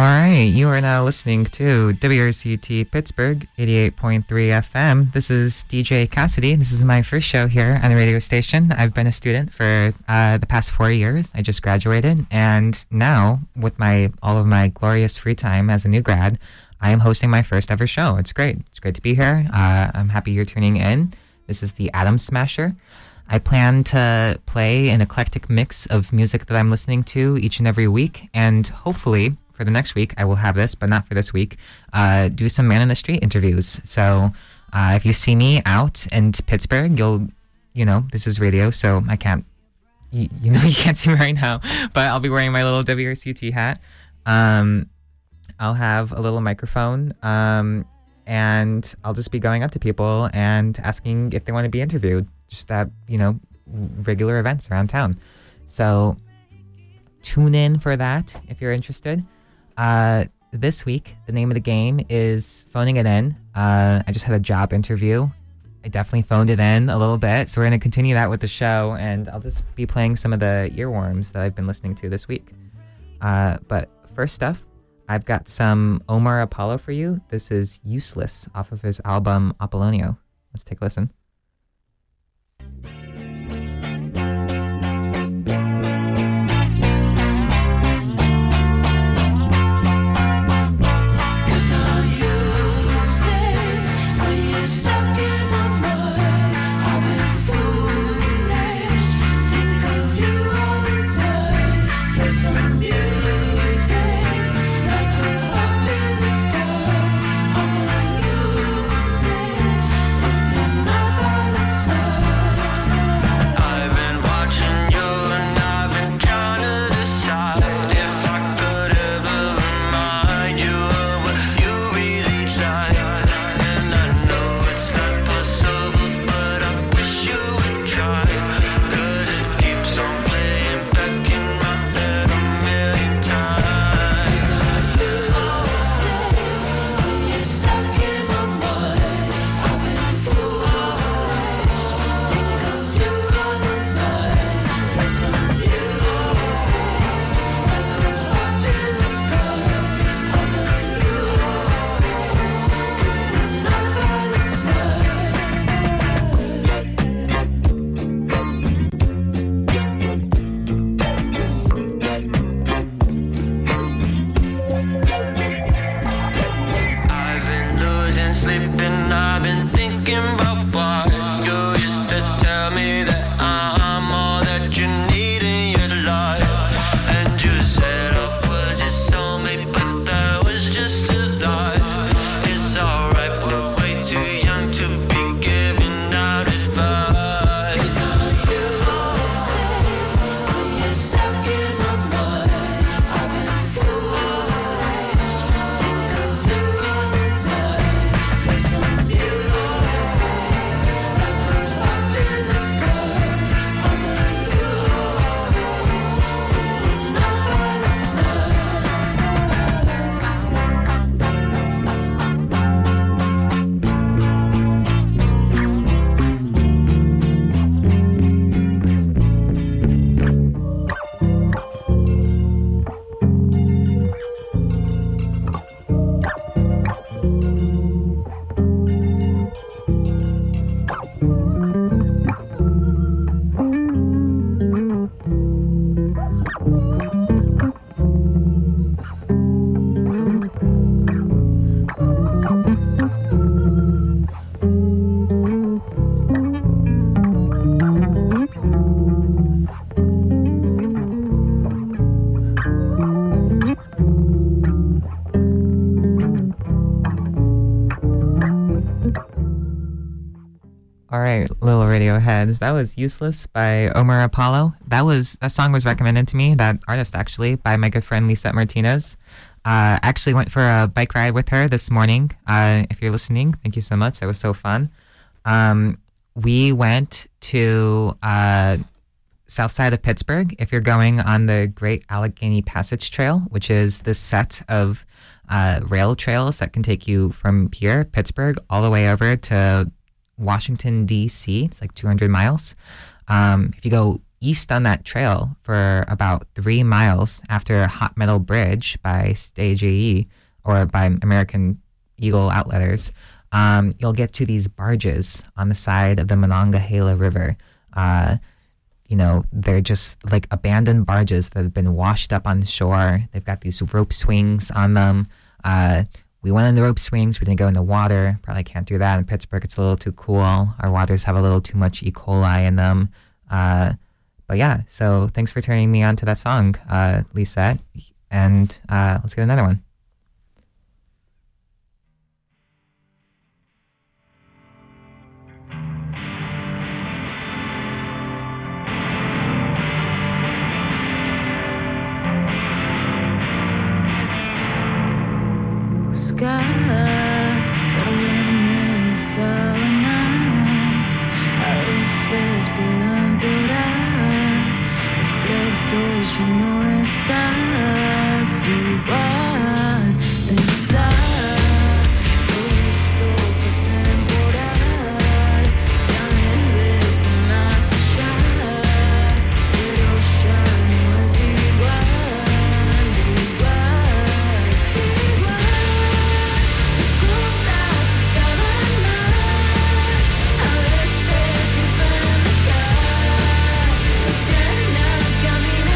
All right, you are now listening to WRCT Pittsburgh 88.3 FM. This is DJ Cassidy. This is my first show here on the radio station. I've been a student for the past 4 years. I just graduated, and now, with all of my glorious free time as a new grad, I am hosting my first ever show. It's great. It's great to be here. I'm happy you're tuning in. This is the Atom Smasher. I plan to play an eclectic mix of music that I'm listening to each and every week, and hopefully for the next week I will have this, but not for this week, do some man in the street interviews. So if you see me out in Pittsburgh, this is radio, so I can't, you can't see me right now, but I'll be wearing my little WRCT hat. I'll have a little microphone, and I'll just be going up to people and asking if they want to be interviewed. Just at, regular events around town. So tune in for that if you're interested. This week, the name of the game is Phoning It In. I just had a job interview. I definitely phoned it in a little bit. So we're going to continue that with the show. And I'll just be playing some of the earworms that I've been listening to this week. But first up, I've got some Omar Apollo for you. This is Useless off of his album Apollonio. Let's take a listen. Little Radioheads. That was Useless by Omar Apollo. That song was recommended to me, that artist actually, by my good friend Lisette Martinez. Actually went for a bike ride with her this morning. If you're listening, thank you so much. That was so fun. We went to south side of Pittsburgh. If you're going on the Great Allegheny Passage Trail, which is this set of rail trails that can take you from here, Pittsburgh, all the way over to Washington, D.C. It's like 200 miles. If you go east on that trail for about 3 miles after Hot Metal Bridge by Stage AE or by American Eagle Outletters, you'll get to these barges on the side of the Monongahela River. They're just like abandoned barges that have been washed up on the shore. They've got these rope swings on them. We went on the rope swings. We didn't go in the water. Probably can't do that in Pittsburgh. It's a little too cool. Our waters have a little too much E. coli in them. But yeah, so thanks for turning me on to that song, Lisette. And let's get another one. Ya no estás igual. Pensar todo esto fue temporal. Ya me ves de más allá, pero ya no es igual, igual, igual. Las cosas estaban mal. A veces pienso en dejar las piernas caminar.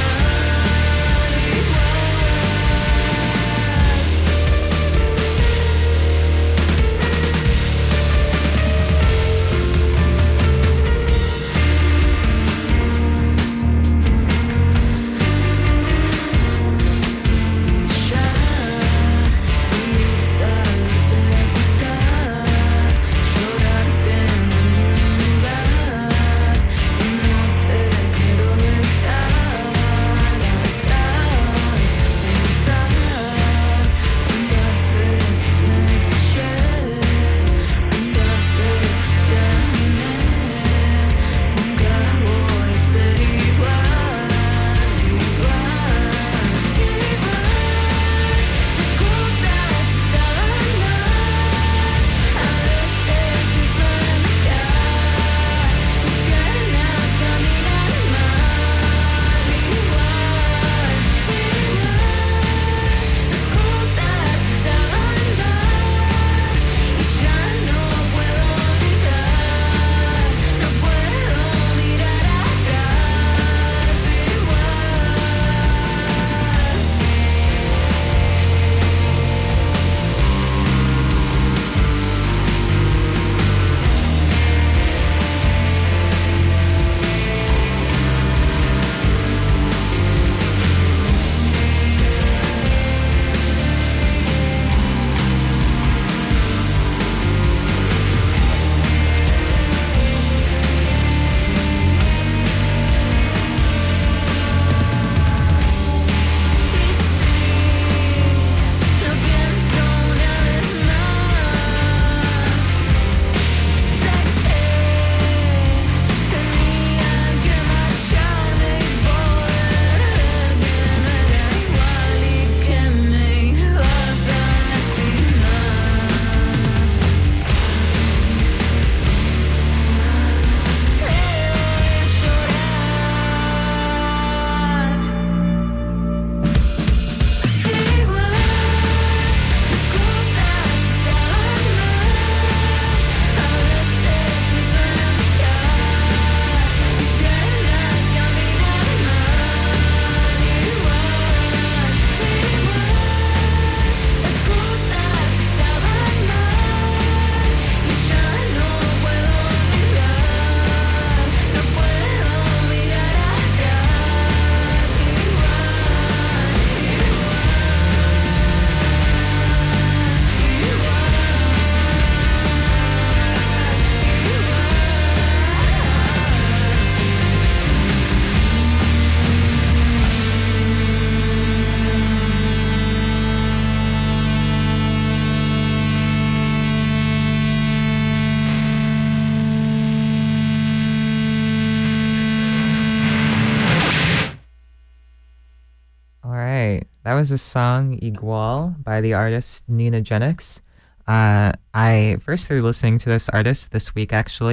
That was the song Igual by the artist Nina Genix. I first started listening to this artist this week, actually.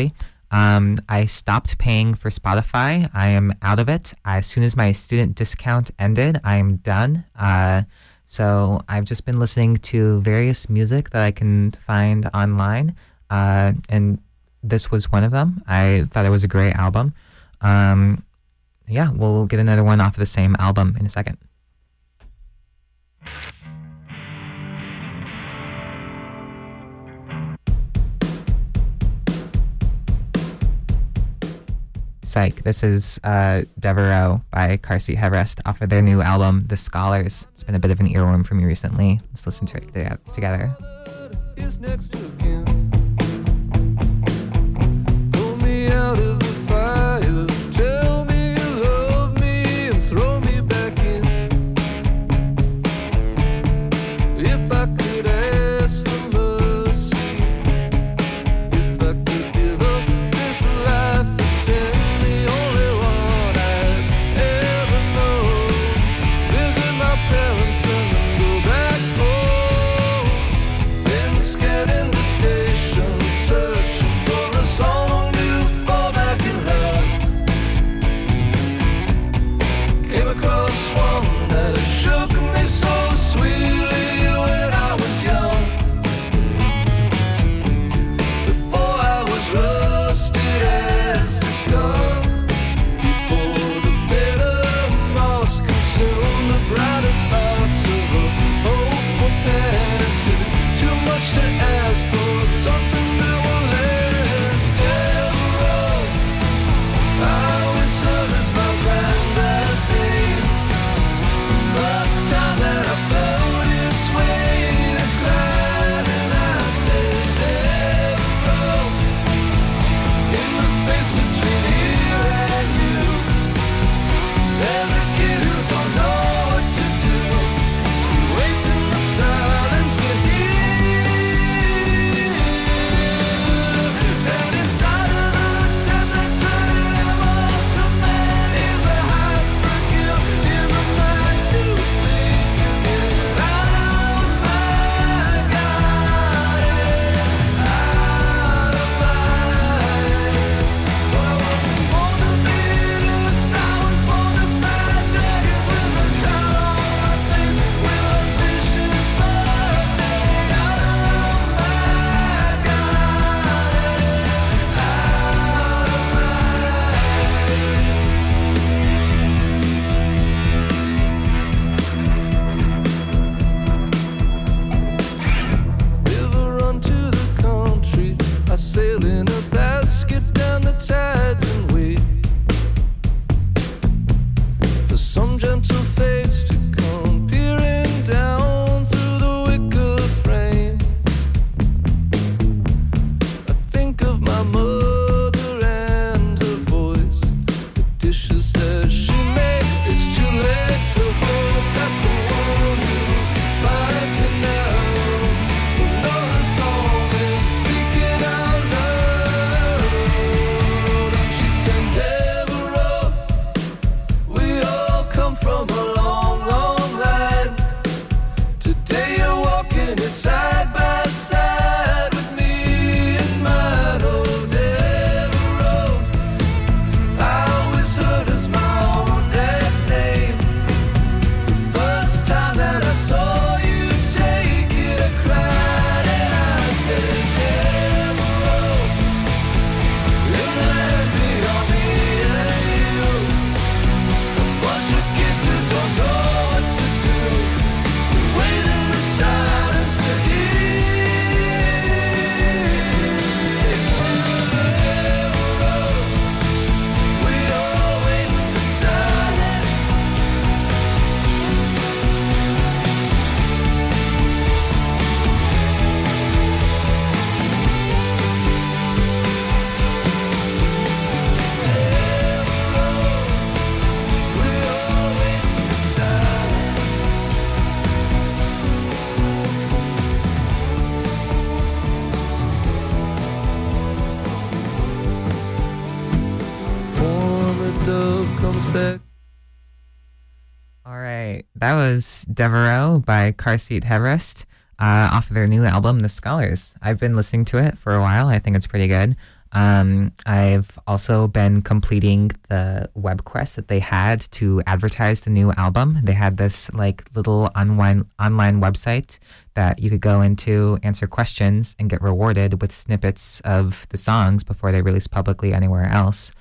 I stopped paying for Spotify. I am out of it. As soon as my student discount ended, I am done. So I've just been listening to various music that I can find online, and this was one of them. I thought it was a great album. Yeah, we'll get another one off of the same album in a second. Psych. This is Devereaux by Car Seat Headrest off of their new album, The Scholars. It's been a bit of an earworm for me recently. Let's listen to it together. Is next to kin. Pull me out of the fire. Tell me you love me and throw me back in. If I could ask for mercy, if I could give up this life for sin, the only one I'd ever know. Visit my parents and then go back home. Been scared in the station, searching for a song to fall back in love. Came across one that shook me so sweetly when I was young. Before I was rusted as this gun. Before the bitter moss consumed the brightest spots of a hopeful past. Is it too much to ask for something that will last? Devereaux, I was heard as my granddad's name. First time that I felt its weight, I cried and I said, Devereaux, in the space between here and you, there's a kid who don't know what to do. He waits in the silence to hear. And inside of the temperature, most of man is a high for guilt. In the mind to think again. I know my God, out of mind. Well, I wasn't born to be this. I was born to fight dragons with a cloud on my face, with auspicious birthday. Out of my God, river run to the country. I sail in a basket down the tides and wait for some gentle face to come peering down through the wicker frame. I think of my mother and her voice, the dishes that she made. It's too late to hope that the one who finds me now will know the song and speak it out loud. And she said, Devereaux, we all come from a long, long line. Today you're walking it side by side with me and mine. Oh, Devereaux, I always heard as my own dad's name. The first time that I saw you take it, I cried and I said, Devereaux, in the land beyond me and you, a bunch of kids who don't know what to do. We wait in the silence to hear. Devereaux, we all wait in the silence. We all wait in the silence. When the dove comes back. All right, that was Devereaux by Car Seat Headrest off of their new album, The Scholars. I've been listening to it for a while. I think it's pretty good. I've also been completing the web quest that they had to advertise the new album. They had this like little online website that you could go into, answer questions, and get rewarded with snippets of the songs before they release publicly anywhere else.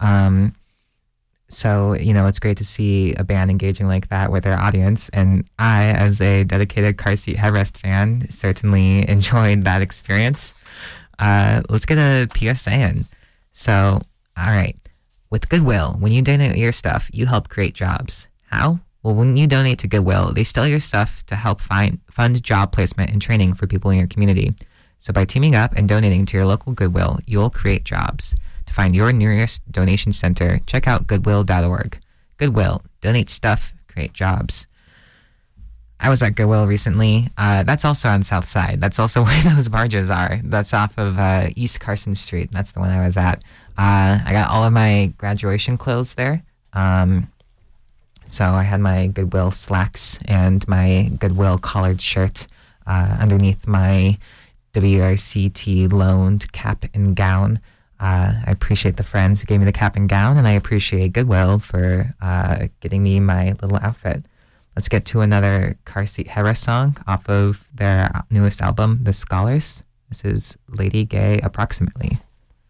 So, it's great to see a band engaging like that with their audience. And I, as a dedicated Car Seat Headrest fan, certainly enjoyed that experience. Let's get a PSA in. So, all right. With Goodwill, when you donate your stuff, you help create jobs. How? Well, when you donate to Goodwill, they steal your stuff to help fund job placement and training for people in your community. So by teaming up and donating to your local Goodwill, you'll create jobs. To find your nearest donation center, check out goodwill.org. Goodwill, donate stuff, create jobs. I was at Goodwill recently. That's also on South Side. That's also where those barges are. That's off of East Carson Street. That's the one I was at. I got all of my graduation clothes there. So I had my Goodwill slacks and my Goodwill collared shirt underneath my WRCT loaned cap and gown. I appreciate the friends who gave me the cap and gown, and I appreciate Goodwill for getting me my little outfit. Let's get to another Car Seat Headrest song off of their newest album, The Scholars. This is Lady Gay Approximately.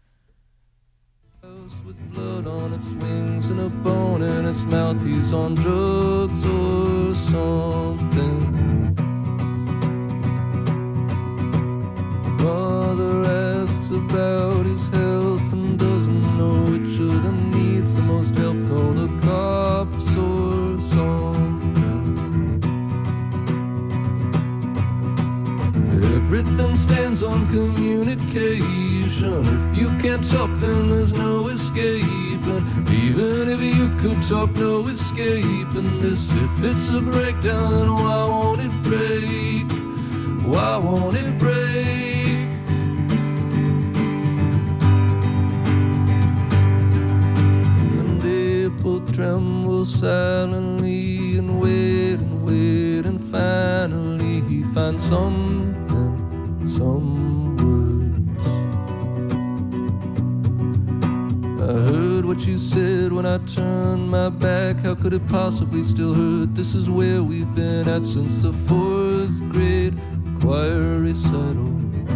With blood on its wings and a bone in its mouth, he's on drugs or something. Mother asks about his health and doesn't know which of them needs the most help. Call the cops or something. Everything stands on communication. If you can't talk, then there's no escaping. Even if you could talk, no escaping this. If it's a breakdown, then why won't it break? Why won't it break? And they both tremble silently and wait, and finally he finds some words. I heard what you said when I turned my back. How could it possibly still hurt? This is where we've been at since the 4th grade choir recital.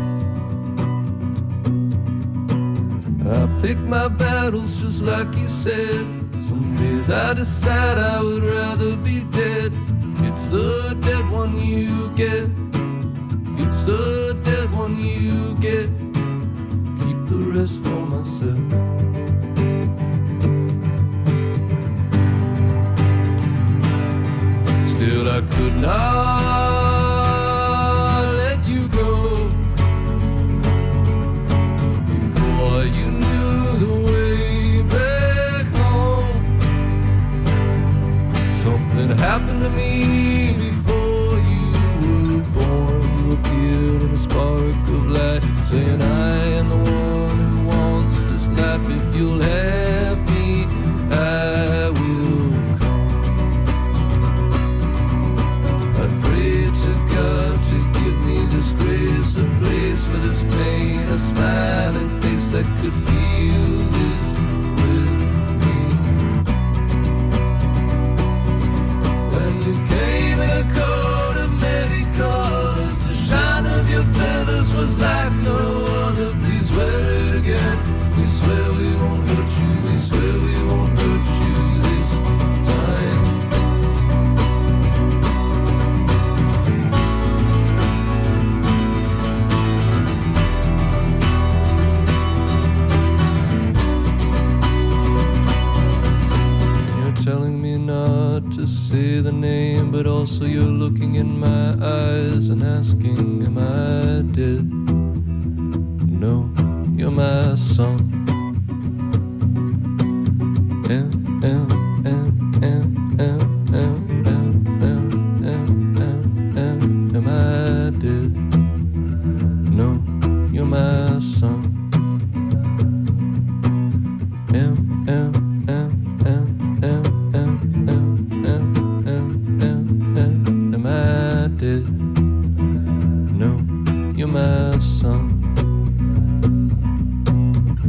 I pick my battles just like you said. Some days I decide I would rather be dead. It's the dead one you get. It's the dead one you get. Keep the rest for myself. Still I could not let you go before you knew the way back home. Something happened to me before you were born. You appeared in a spark of light, saying I am the one who wants this life. If you'll have me, I will come. I pray to God to give me this grace, a place for this pain, a smiling face that could feel this with me. When you came in a coat of many colors, the shine of your feathers was like no other. Please wear it again. We swear we won't hurt you. We swear we won't hurt you this time. You're telling me not to say the name, but also you're looking in my eyes and asking, am I dead? No, you're my son. Am I dead? No, you're my son. Am I dead? No, you're my son.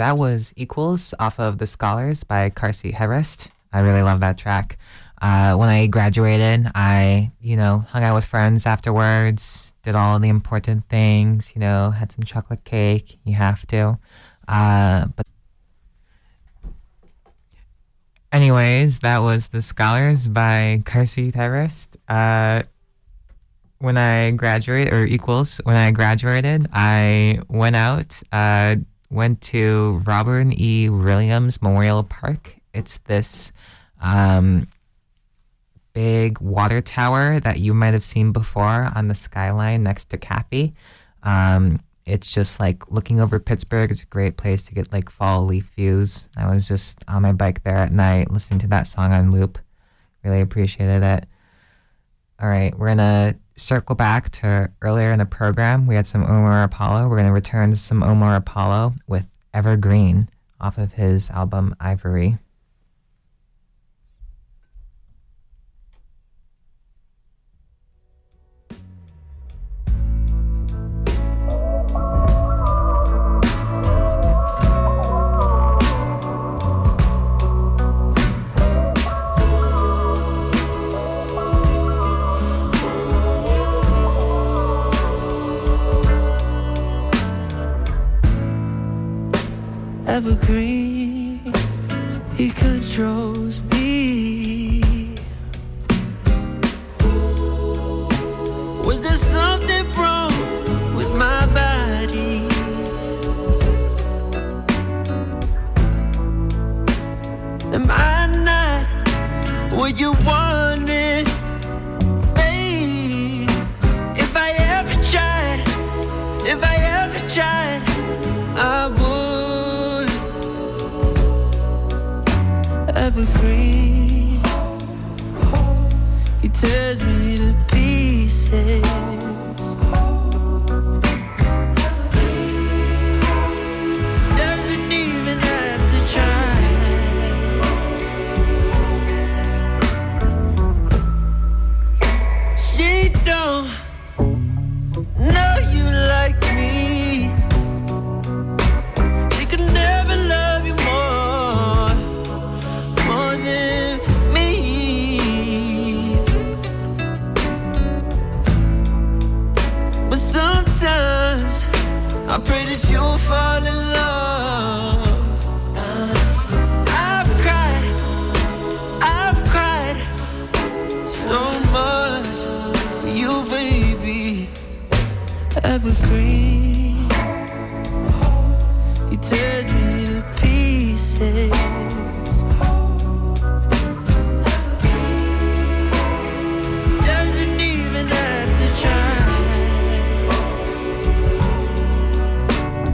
that was Equals off of The Scholars by Car Seat Headrest. I really love that track. When I graduated, I, hung out with friends afterwards, did all the important things, had some chocolate cake. You have to. But anyways, that was The Scholars by Car Seat Headrest. When I graduated, or Equals, when I graduated, I went out, went to Robert E. Williams Memorial Park. It's this big water tower that you might have seen before on the skyline next to Kathy. It's just like looking over Pittsburgh. It's a great place to get like fall leaf views. I was just on my bike there at night listening to that song on loop. Really appreciated it. All right, we're going to circle back to earlier in the program. We had some Omar Apollo. We're going to return to some Omar Apollo with Evergreen off of his album Ivory. Evergreen, he controls me. Was there something wrong with my body? Am I not what you wanted? Babe, if I ever tried, I would. Evergreen, he tears me to pieces. Doesn't even have to try. She don't know you like me. She could never love you more than me. But sometimes I pray that you'll fall in love. I've cried so much for you, baby. Evergreen, he tears me to pieces. Doesn't even have to try.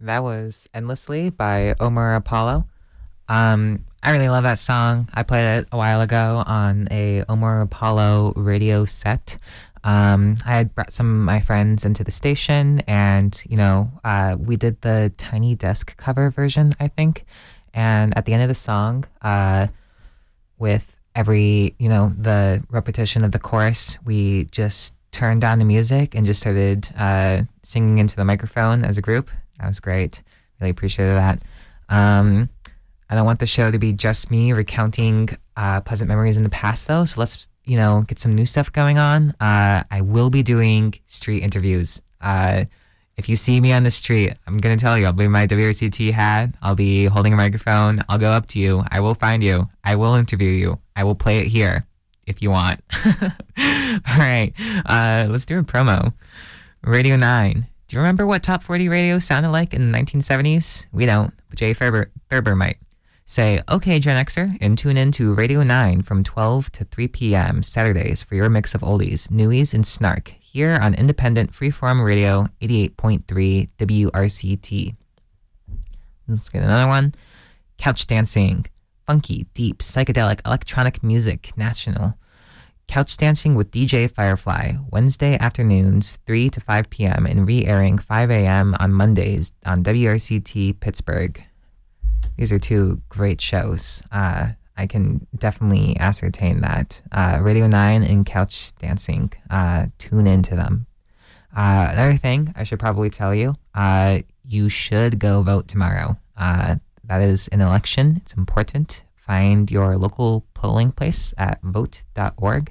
That was Endlessly by Omar Apollo. I really love that song. I played it a while ago on a Omar Apollo radio set. I had brought some of my friends into the station, and, we did the Tiny Desk cover version, I think. And at the end of the song, with every, the repetition of the chorus, we just turned down the music and just started singing into the microphone as a group. That was great. Really appreciated that. I don't want the show to be just me recounting pleasant memories in the past, though. So let's, get some new stuff going on. I will be doing street interviews. If you see me on the street, I'm going to tell you, I'll be in my WRCT hat. I'll be holding a microphone. I'll go up to you. I will find you. I will interview you. I will play it here if you want. All right. Let's do a promo. Radio 9. Do you remember what Top 40 radio sounded like in the 1970s? We don't, but Jay Ferber might. Say, okay, Gen Xer, and tune in to Radio 9 from 12 to 3 p.m. Saturdays for your mix of oldies, newies, and snark here on independent freeform radio 88.3 WRCT. Let's get another one. Couch dancing. Funky, deep, psychedelic, electronic music, national. Couch dancing with DJ Firefly, Wednesday afternoons, 3 to 5 p.m. and re-airing 5 a.m. on Mondays on WRCT Pittsburgh. These are two great shows. I can definitely ascertain that. Radio 9 and Couch Dancing. Tune into them. Another thing I should probably tell you, you should go vote tomorrow. That is an election. It's important. Find your local polling place at vote.org.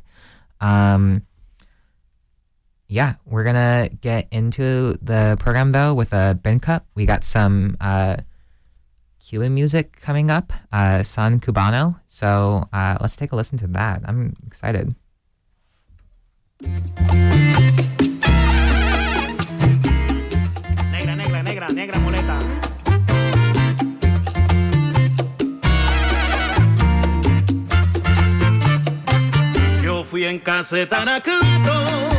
Yeah, we're going to get into the program, though, with a bin cup. We got some Cuban music coming up, Son Cubano. So let's take a listen to that. I'm excited. Negra muleta. Yo fui en caseta Anacleto,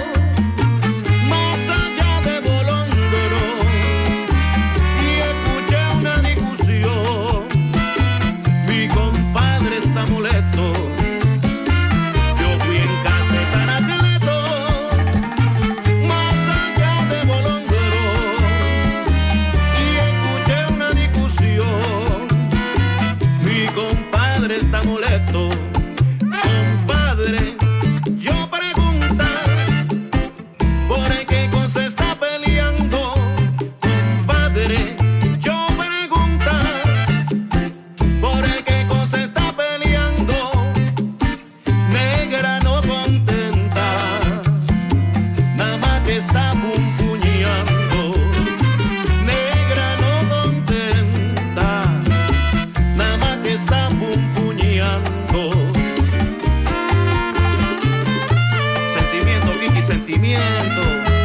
más allá de Bolondro, y escuché una discusión. Mi compadre está molesto. Yo fui en caseta Anacleto, más allá de Bolondro, y escuché una discusión. Mi compadre está molesto. Compadre, yo pregunto por qué cosa está peleando. Compadre, yo pregunto por qué cosa está peleando. Negra no contenta, nada más que está funfuñando. Negra no contenta, nada más que está funfuñando. Sentimiento.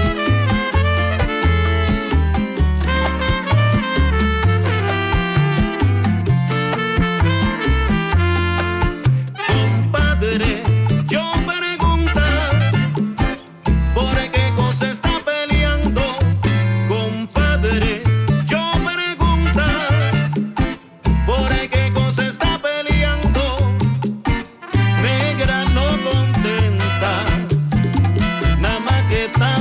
Compadre, yo pregunto por qué cosa está peleando. Compadre, yo pregunto por qué cosa está peleando. Negra no contenta, nada más que está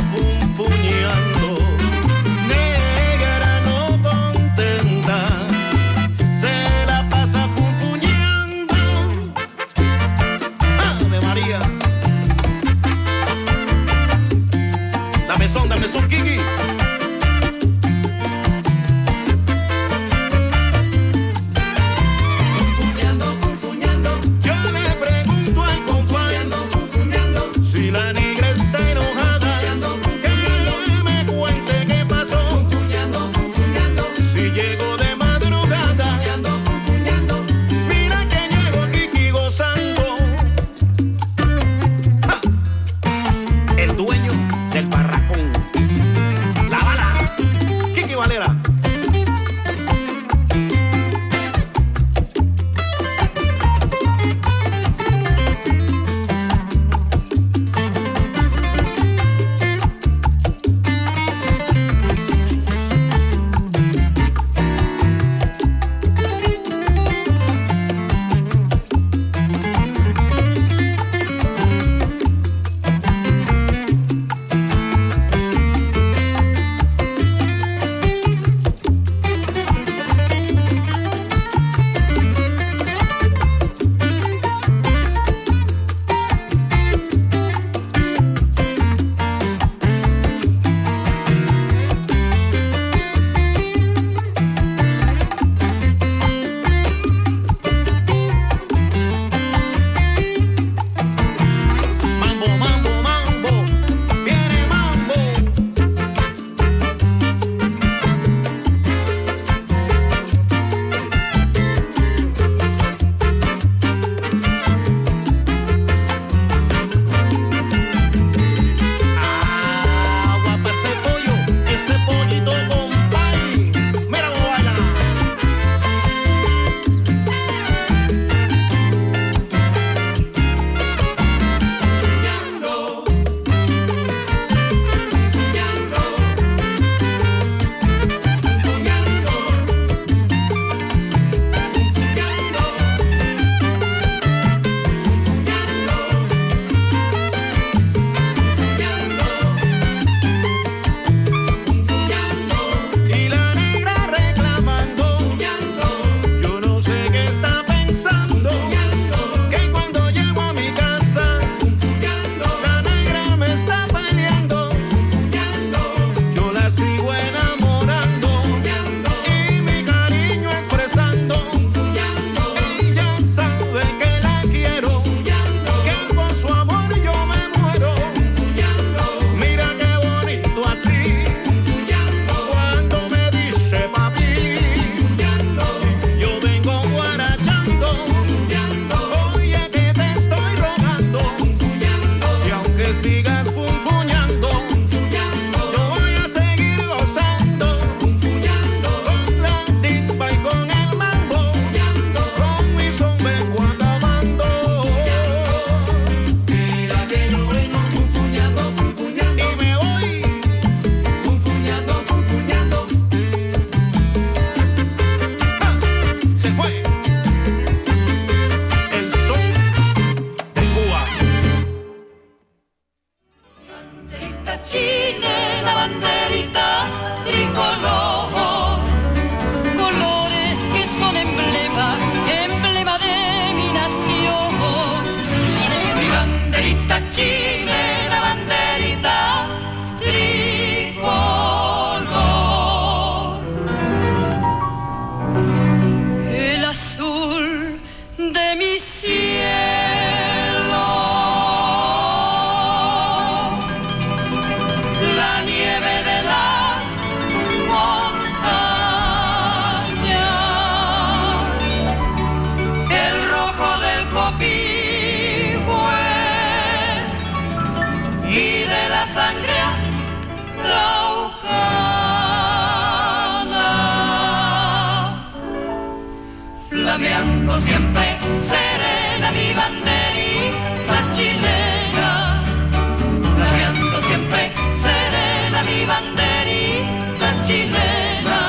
chilena, banderita tricolor, colores que son emblema, emblema de mi nación. Mi banderita chilena, banderita tricolor. El azul de mi cielo, la nieve de las montañas, el rojo del copihue y de la sangre araucana, flameando siempre serena mi banderita chilena, flameando siempre serena mi banderita chilena.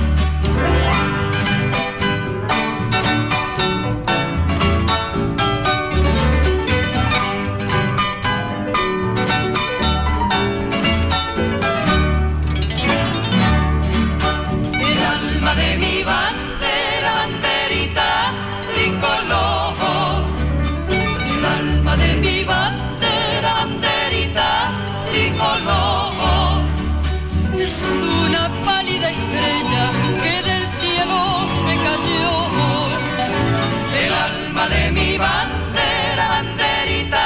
El alma de mi bandera, banderita tricolor, el alma de mi bandera, banderita tricolor, es una pálida estrella que del cielo se cayó. El alma de mi bandera, banderita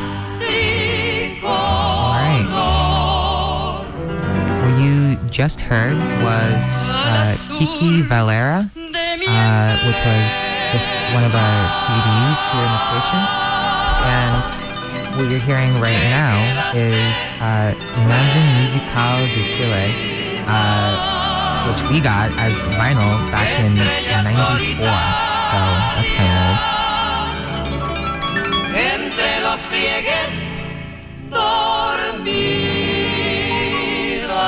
tricolor. What you just heard was Kiki Valera, which was just one of our CDs here in the station. And what you're hearing right now is Imagen Musical de Chile, which we got as vinyl back in '94. So that's kind of old. Entre los pliegues dormida,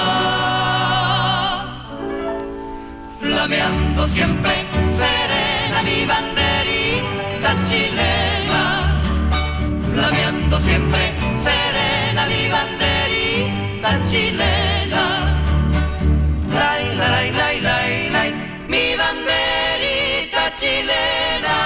flameando siempre serena mi banderita chilena, flameando siempre serena mi banderita chilena. Lai, lai, lai, lai, lai, mi banderita chilena.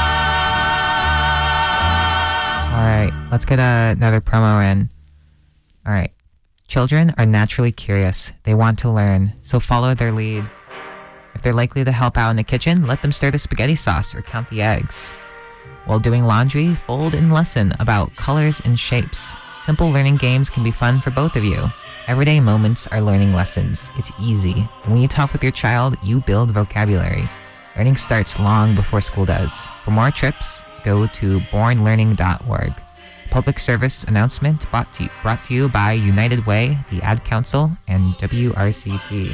All right, let's get another promo in. All right. Children are naturally curious. They want to learn, so follow their lead. If they're likely to help out in the kitchen, let them stir the spaghetti sauce or count the eggs. While doing laundry, fold and lesson about colors and shapes. Simple learning games can be fun for both of you. Everyday moments are learning lessons. It's easy. And when you talk with your child, you build vocabulary. Learning starts long before school does. For more trips, go to bornlearning.org. Public service announcement brought to you by United Way, the Ad Council, and WRCT.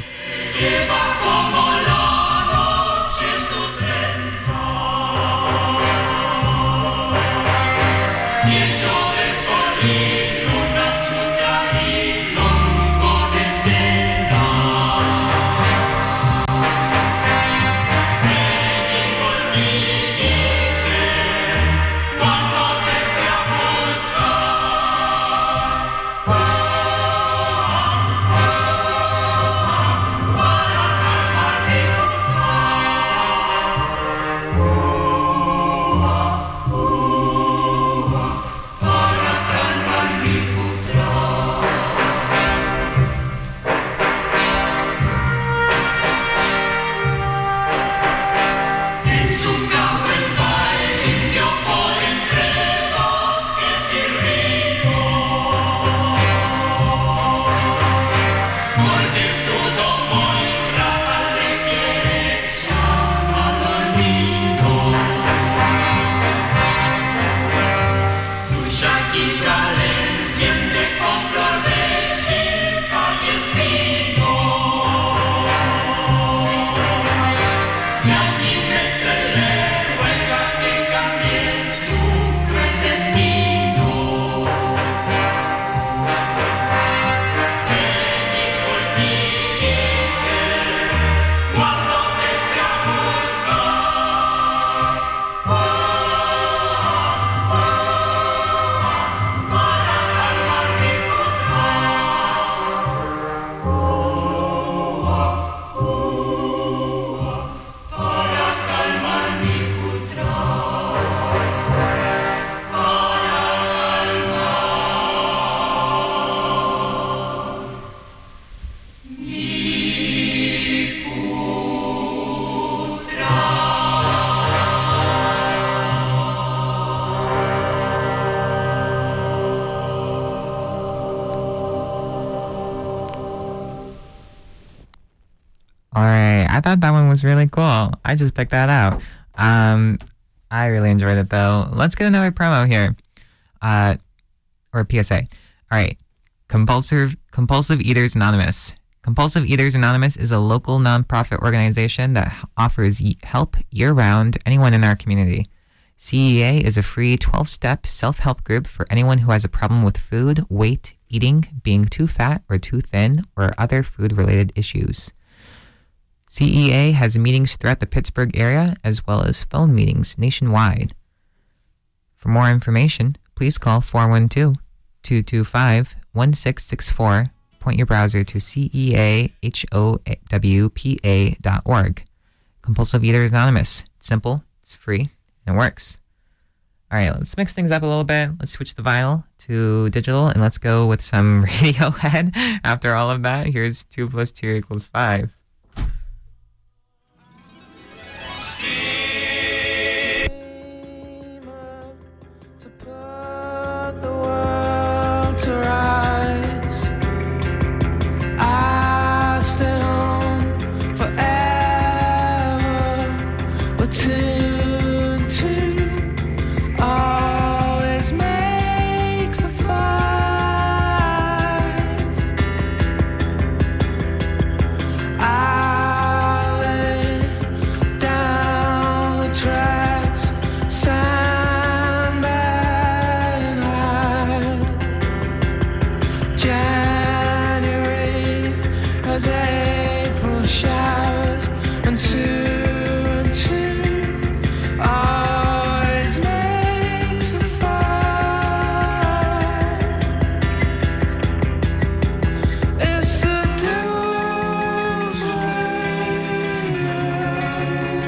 All right. I thought that one was really cool. I just picked that out. I really enjoyed it though. Let's get another promo here. Or PSA. All right. Compulsive Eaters Anonymous. Compulsive Eaters Anonymous is a local nonprofit organization that offers help year-round to anyone in our community. CEA is a free 12-step self-help group for anyone who has a problem with food, weight, eating, being too fat or too thin, or other food-related issues. CEA has meetings throughout the Pittsburgh area as well as phone meetings nationwide. For more information, please call 412-225-1664. Point your browser to ceahowpa.org. Compulsive Eaters Anonymous. It's simple, it's free, and it works. All right, let's mix things up a little bit. Let's switch the vinyl to digital, and let's go with some Radiohead. After all of that, here's 2 + 2 = 5. To put the world to rights. I stay home forever. But two always makes a 5. I lay down the tracks, sandbag and hide. January has April showers, and two always makes a 5. It's the devil's way now.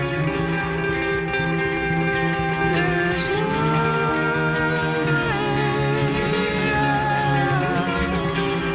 There's no way out.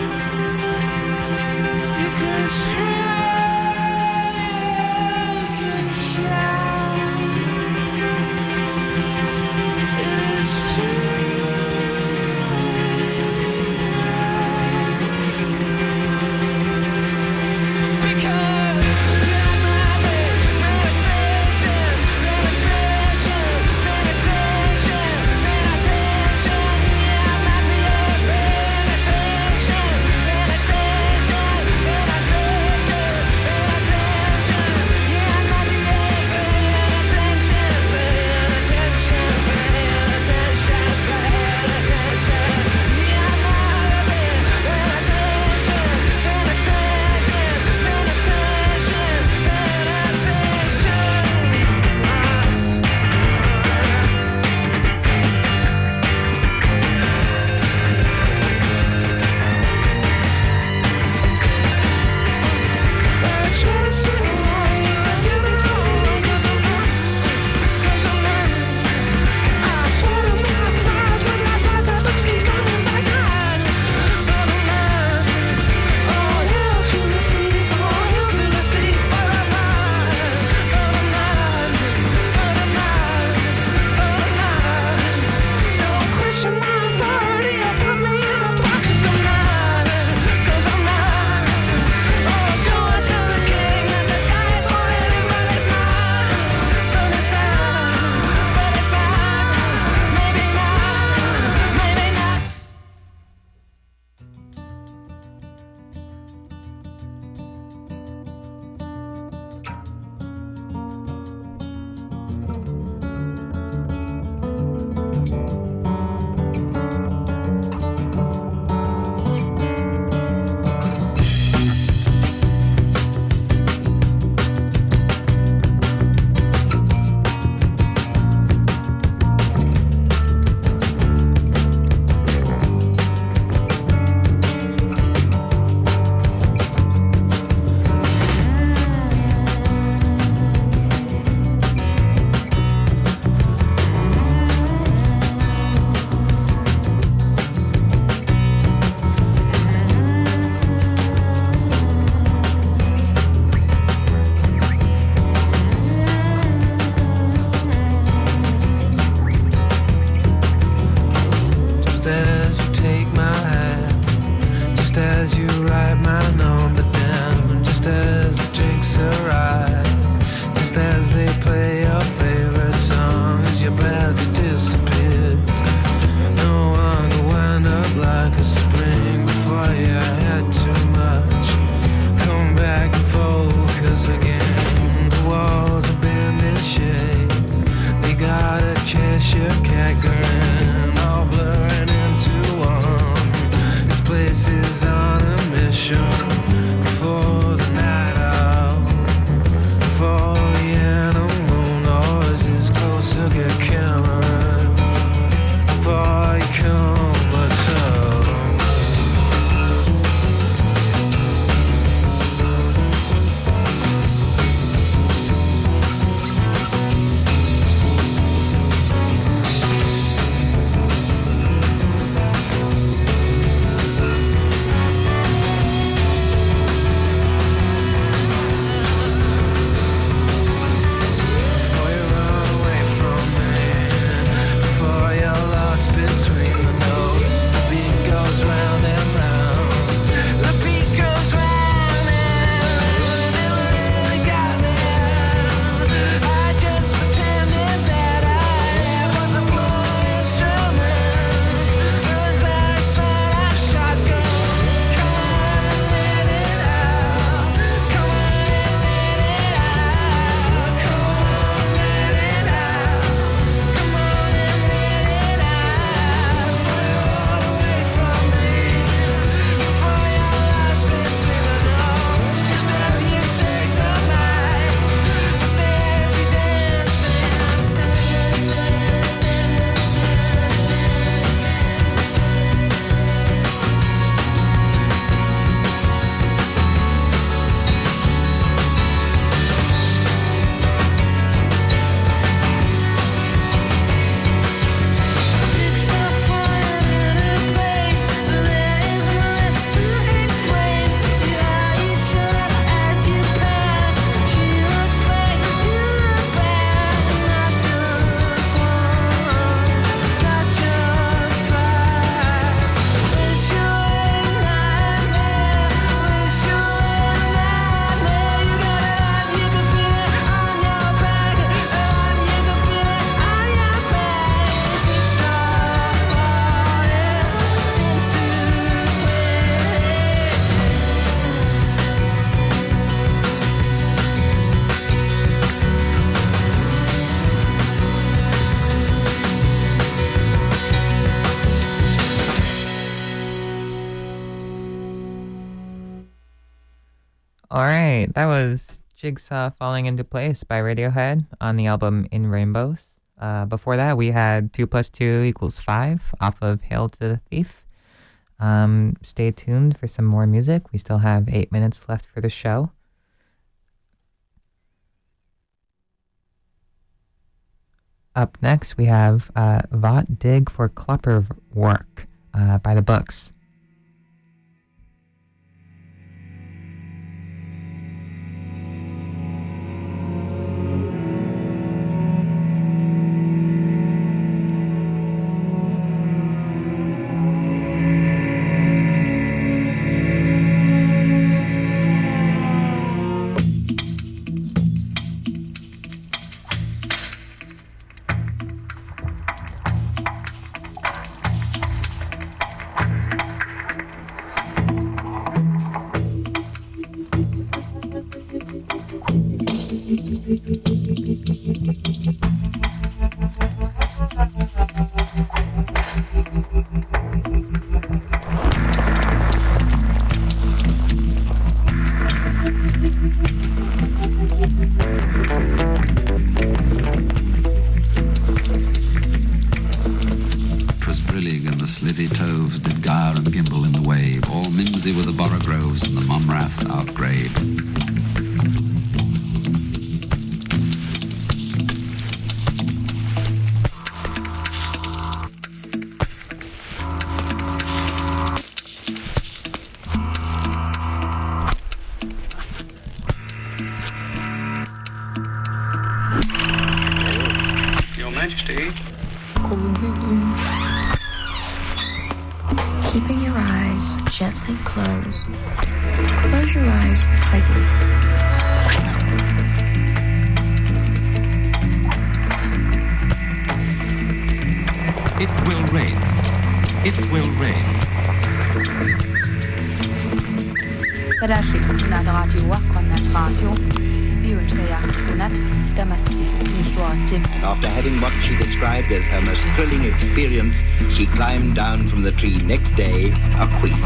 All right, that was Jigsaw Falling Into Place by Radiohead on the album In Rainbows. Before that, we had 2 + 2 = 5 off of Hail to the Thief. Stay tuned for some more music. We still have 8 minutes left for the show. Up next, we have Wat Dig for Klopperwerk by The Books. Keeping your eyes gently closed. Close your eyes tightly. It will rain. It will rain. Pedashit kunad radio konat radio. Biotrea kunat damasi sinsuatim. And after having what she described as her most thrilling experience, she climbed down from the tree next day, a queen.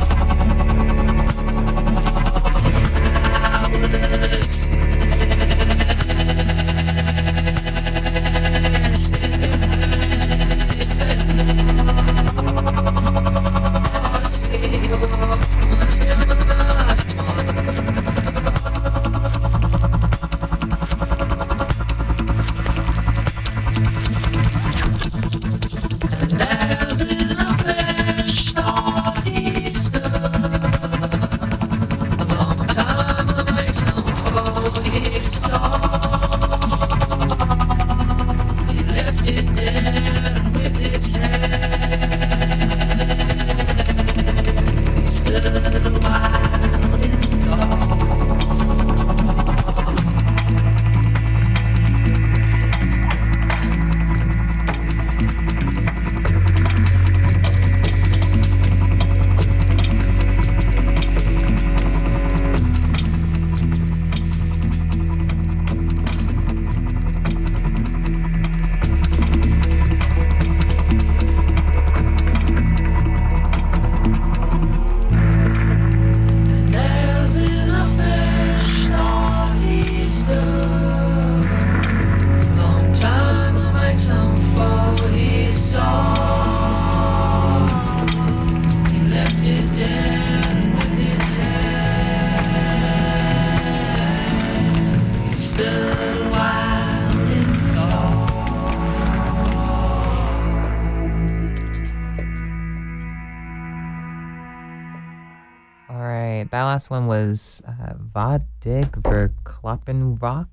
That last one was Wat Dig for Kloppenrock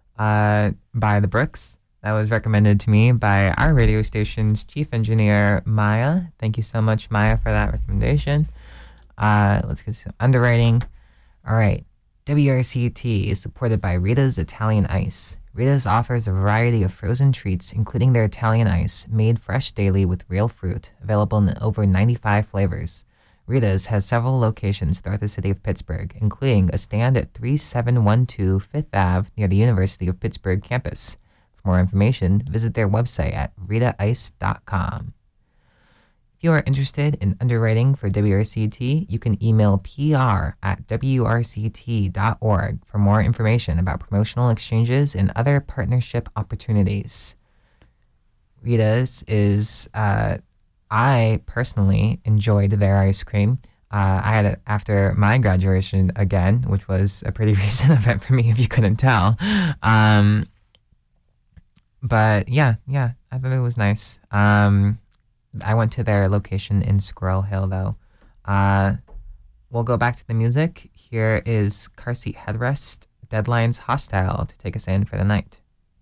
by The Brooks. That was recommended to me by our radio station's chief engineer, Maya. Thank you so much, Maya, for that recommendation. Let's get some underwriting. All right. WRCT is supported by Rita's Italian Ice. Rita's offers a variety of frozen treats, including their Italian ice, made fresh daily with real fruit, available in over 95 flavors. Rita's has several locations throughout the city of Pittsburgh, including a stand at 3712 Fifth Ave near the University of Pittsburgh campus. For more information, visit their website at ritaice.com. If you are interested in underwriting for WRCT, you can email pr@wrct.org for more information about promotional exchanges and other partnership opportunities. Rita's is, I personally enjoyed their ice cream. I had it after my graduation again, which was a pretty recent event for me, if you couldn't tell. But yeah, I thought it was nice. I went to their location in Squirrel Hill, though. We'll go back to the music. Here is Car Seat Headrest, Deadline's Hostile, to take us in for the night.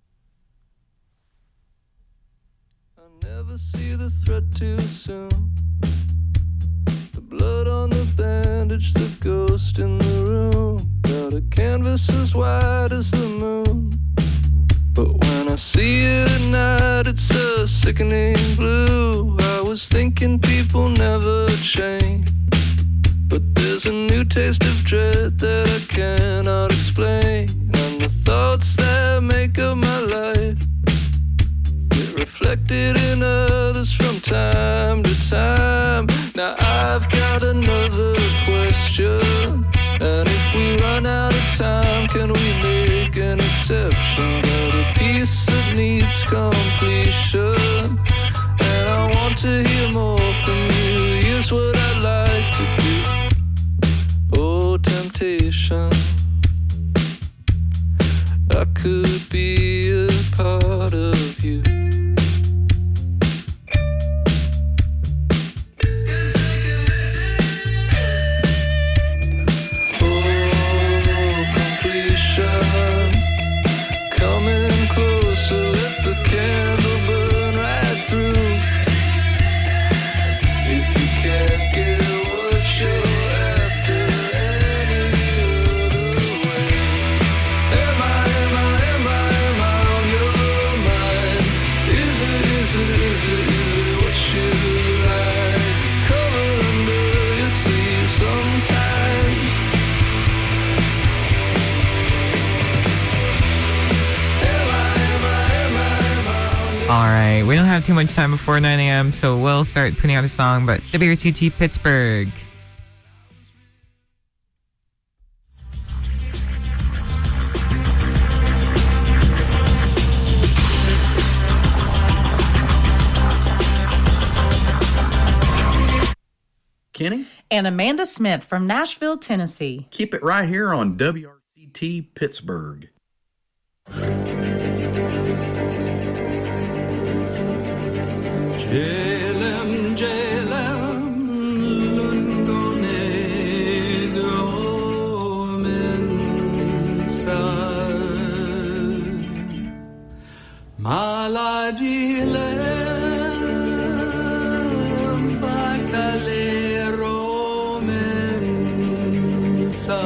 I never see the threat too soon. The blood on the bandage, the ghost in the room. Got a canvas as wide as the moon. But when I see it at night, it's a sickening blue. I was thinking people never change, but there's a new taste of dread that I cannot explain. And the thoughts that make up my life get reflected in others from time to time. Now I've got another question, and if we run out of time, can we make an exception? Got a piece that needs completion, and I want to hear more from you. Here's what I'd like to do. Oh, temptation, I could be a part of you. Alright, we don't have too much time before 9 a.m., so we'll start putting out a song, but WRCT Pittsburgh. Kenny? And Amanda Smith from Nashville, Tennessee. Keep it right here on WRCT Pittsburgh. Jalem, Jalem, Lungone, Gomensa, Maladilem, Bacalero, Mensa.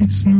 it's new.